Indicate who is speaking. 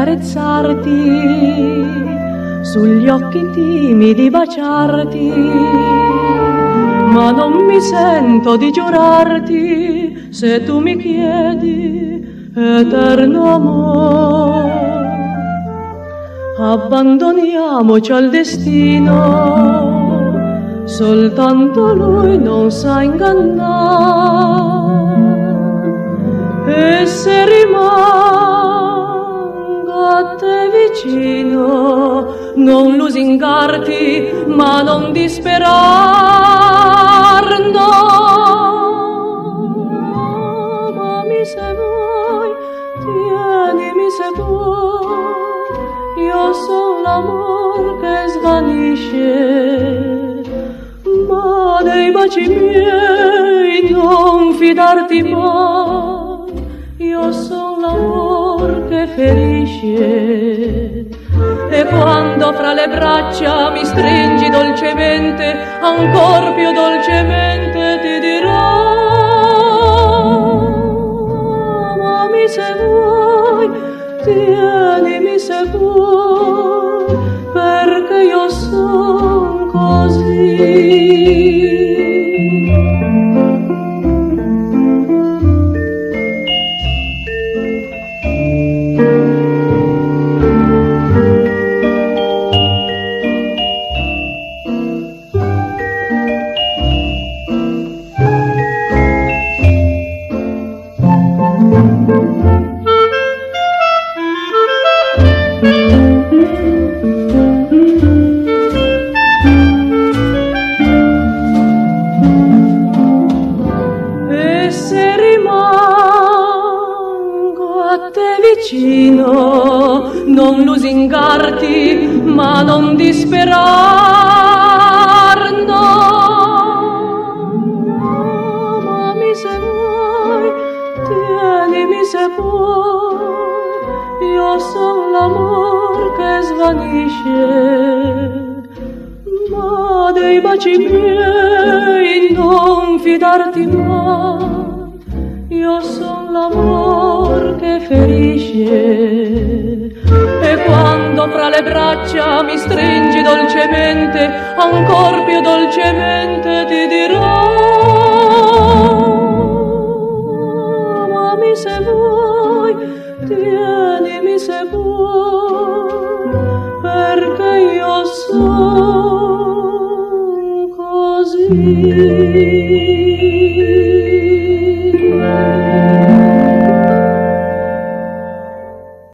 Speaker 1: carezzarti, sugli occhi timidi baciarti, ma non mi sento di giurarti se tu mi chiedi eterno amore. Abbandoniamoci al destino, soltanto lui non sa ingannare, e se rimango a te vicino, non lusingarti ma non disperar, no. Amami se vuoi, tienimi se vuoi, io son l'amor che svanisce, ma dei baci miei non fidarti mai, io son l'amor che ferisce. E quando fra le braccia mi stringi dolcemente, ancor più dolcemente ti dirò: amami se vuoi, tienimi se vuoi, perché io son così. Non lusingarti ma non disperar, no. Amami se vuoi, tienimi se puoi, io son l'amor che svanisce, ma dei baci miei non fidarti mai, io son l'amor che ferisce. E quando fra le braccia mi stringi dolcemente, ancor più dolcemente ti dirò: amami se vuoi, tienimi se vuoi, perché io son così.